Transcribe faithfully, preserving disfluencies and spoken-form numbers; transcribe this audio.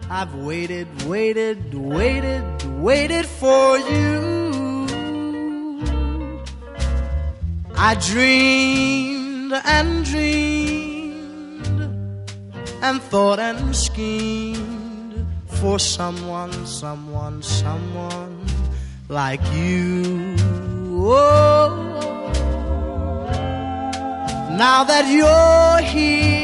I've waited, waited, waited, waited for you. I dreamed and dreamed and thought and schemed for someone, someone, someone like you. Oh, now that you're here,